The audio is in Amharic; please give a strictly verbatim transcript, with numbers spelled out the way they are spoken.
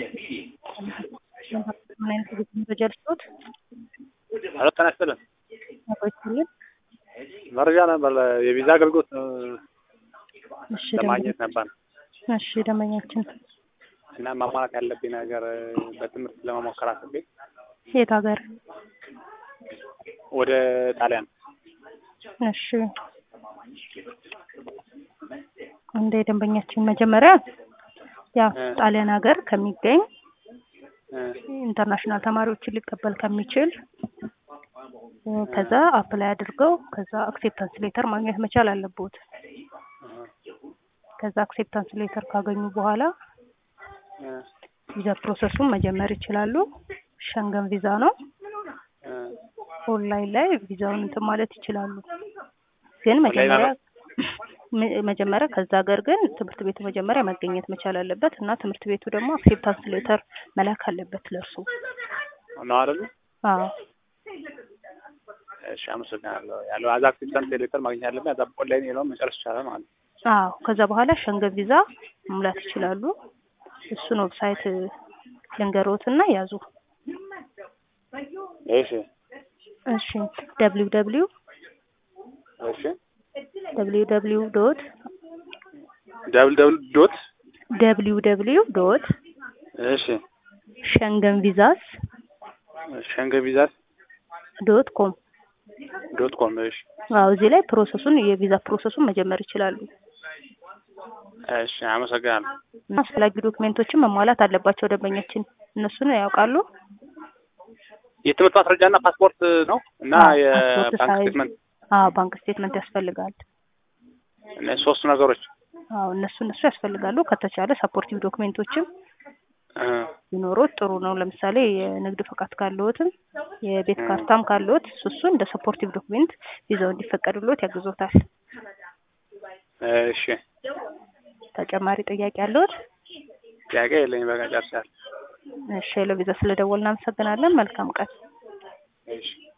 ምን አይነት መረጃ ልስጦት? ሄሎ ጤና ይስጥልን። አቆይልኝ። መረጃ ነበር የቪዛ አገልግሎት እሺ ለማግኘት ነበር። እሺ ደመኛችን እና ማሟላት ያለብኝ ነገር በትምህርት ለመሞከር አስቤ የት ሀገር? ወደ ጣሊያን። እሺ እንደ ደንበኛችን መጀመሪያ ያ ጣሊያን ሀገር ከሚገኝ ኢንተርናሽናል ተማሪዎችን ሊቀበል ከሚችል ከዛ አፕላይ አድርገው ከዛ አክሴፕታንስ ሌተር ማግኘት መቻል አለበት። ከዛ አክሴፕታንስ ሌተር ካገኙ በኋላ ቪዛ ፕሮሰሱን መጀመር ይችላሉ። ሸንገን ቪዛ ነው። ኦንላይን ላይ ቪዛውን እንትን ማለት ይችላሉ። ግን መጀመሪያ መጀመሪያ ከዛ ሀገር ግን ትምህርት ቤቱ መጀመሪያ መገኘት መቻል አለበት እና ትምህርት ቤቱ ደግሞ አክሴፕታንስ ሌተር መላክ አለበት ለርሱ ነው አይደል? አዎ። እሺ አመሰግናለሁ። ያለው አዛ አክሴፕታንስ ሌተር ማግኘት አለበት። አዛ ኦንላይን ነው መጨረስ ይቻላል ማለት ነው። አዎ። ከዛ በኋላ ሸንገን ቪዛ መሙላት ይችላሉ። እሱን ዌብሳይት ልንገሮትና ያዙ። እሺ እሺ ደብሊው ደብሊው እሺ ደብሊው ደብሊው ዶት ደብሊው ደብሊው ዶት ደብሊው ደብሊው ዶት እሺ ሸንገን ቪዛስ ሸንገን ቪዛስ ዶት ኮም ዶት ኮም እሺ። አዎ እዚህ ላይ ፕሮሰሱን የቪዛ ፕሮሰሱን መጀመር ይችላሉ። እሺ አመሰግናለሁ። እና አስፈላጊ ዶክመንቶችን መሟላት አለባቸው ደንበኛችን። እነሱን ያውቃሉ? የትምህርት ማስረጃና ፓስፖርት ነው እና የባንክ ስቴትመንት። አዎ ባንክ ስቴትመንት ያስፈልጋል። እነዚህ ሶስት ነገሮች። አዎ እነሱ እነሱ ያስፈልጋሉ። ከተቻለ ሰፖርቲቭ ዶክመንቶችም ቢኖሩት ጥሩ ነው። ለምሳሌ የንግድ ፈቃድ ካለዎትም የቤት ካርታም ካለዎት እሱ እንደ ሰፖርቲቭ ዶክመንት ቪዛው እንዲፈቀድልዎት ያግዞታል። እሺ ተጨማሪ ጥያቄ አለዎት? ጥያቄ የለኝም። በቃ ጨርሻለሁ። እሺ ለቪዛ ስለደወልን እናመሰግናለን። መልካም ቀን። እሺ